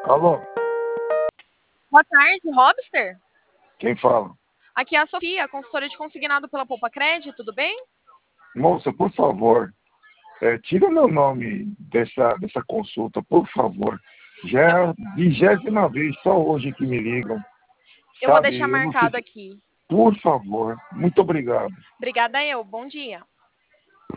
Alô, Boa tarde, Robster. quem fala? Aqui é a Sofia, consultora de consignado pela Poupa Cred, tudo bem? Moça, por favor, tira meu nome dessa consulta, por favor. Já é a 20ª vez, só hoje que me ligam, Eu vou sabe? deixar Eu não sei marcado se... aqui. Por favor, muito obrigado. Obrigada eu, bom dia.